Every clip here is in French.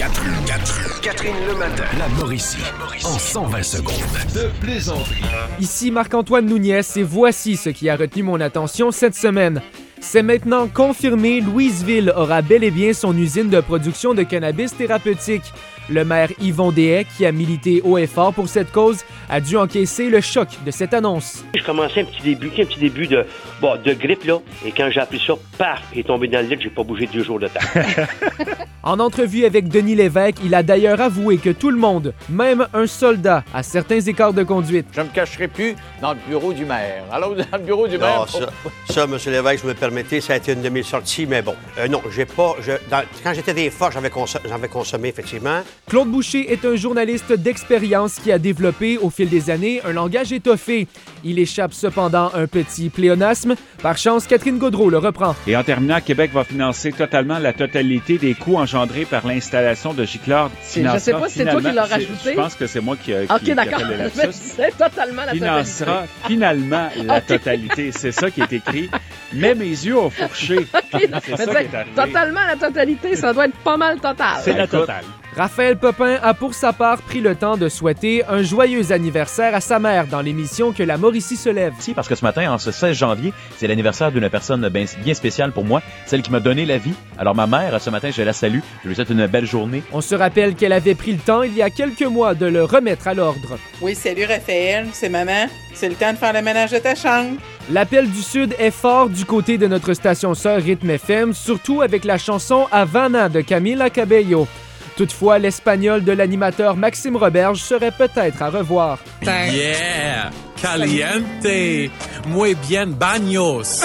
Catherine le matin. La Mauricie. En 120 secondes. De plaisanterie. Ici Marc-Antoine Nouniès et voici ce qui a retenu mon attention cette semaine. C'est maintenant confirmé, Louisville aura bel et bien son usine de production de cannabis thérapeutique. Le maire Yvon Deshaies, qui a milité haut et fort pour cette cause, a dû encaisser le choc de cette annonce. Je commençais un petit début de grippe, là, et quand j'ai appris ça, paf, il est tombé dans le lit, j'ai pas bougé 2 jours de temps. En entrevue avec Denis Lévesque, il a d'ailleurs avoué que tout le monde, même un soldat, a certains écarts de conduite. Je me cacherai plus dans le bureau du maire. Alors, dans le bureau du maire... Ça, M. Lévesque, je me permettez, ça a été une de mes sorties, mais bon, non, j'ai pas... quand j'étais des forces, j'avais consommé, effectivement. Claude Boucher est un journaliste d'expérience qui a développé, au fil des années, un langage étoffé. Il échappe cependant un petit pléonasme. Par chance, Catherine Gaudreault le reprend. Et en terminant, Québec va financer totalement la totalité des coûts engendrés par l'installation de gicleurs. Je ne sais pas si c'est toi qui l'as rajouté. Je pense que c'est moi qui OK, d'accord. C'est totalement la financera finalement la totalité. C'est ça qui est écrit. Mais mes yeux ont fourché. Okay. C'est ça qui est arrivé. Totalement la totalité, ça doit être pas mal total. C'est la totale. Raphaël Popin a pour sa part pris le temps de souhaiter un joyeux anniversaire à sa mère dans l'émission Que la Mauricie se lève. Si, parce que ce matin, en ce 16 janvier, c'est l'anniversaire d'une personne bien spéciale pour moi, celle qui m'a donné la vie. Alors ma mère, ce matin, je la salue. Je lui souhaite une belle journée. On se rappelle qu'elle avait pris le temps il y a quelques mois de le remettre à l'ordre. Oui, salut Raphaël, c'est maman. C'est le temps de faire le ménage de ta chambre. L'appel du Sud est fort du côté de notre station sœur Rythme FM, surtout avec la chanson Havana de Camila Cabello. Toutefois, l'espagnol de l'animateur Maxime Roberge serait peut-être à revoir. Yeah! Caliente! Muy bien baños!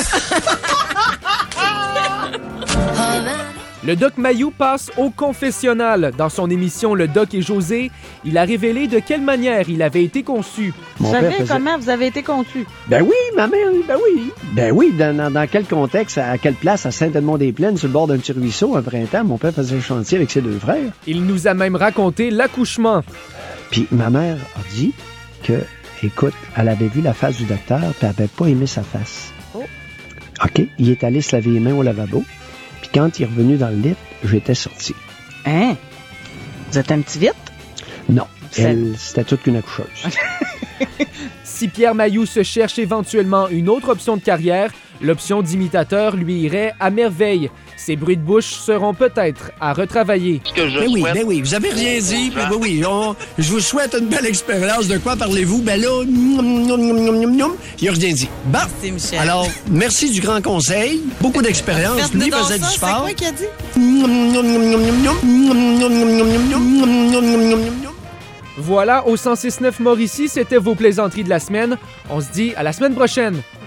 Le Doc Mayou passe au confessionnal. Dans son émission Le Doc et José, il a révélé de quelle manière il avait été conçu. Vous savez comment vous avez été conçu? Ben oui, ma mère, ben oui. Ben oui, dans quel contexte, à quelle place, à Saint-Edmond-des-Plaines, sur le bord d'un petit ruisseau, un printemps, mon père faisait le chantier avec ses 2 frères. Il nous a même raconté l'accouchement. Puis ma mère a dit que, écoute, elle avait vu la face du docteur, puis elle n'avait pas aimé sa face. Oh. OK, il est allé se laver les mains au lavabo. Puis quand il est revenu dans le lit, j'étais sorti. Hein? Vous êtes un petit vite? Non, c'était toute qu'une accoucheuse. Si Pierre Mayou se cherche éventuellement une autre option de carrière, l'option d'imitateur lui irait à merveille. Ses bruits de bouche seront peut-être à retravailler. Ben oui, vous avez rien dit. Ben oui, je vous souhaite une belle expérience. De quoi parlez-vous? Ben là, il a rien dit. Bon, merci, Michel. Alors, merci du grand conseil. Beaucoup d'expérience. Lui faisait du sport. C'est quoi qu'il a dit? Voilà, au 106.9 Mauricie, c'était vos plaisanteries de la semaine. On se dit à la semaine prochaine.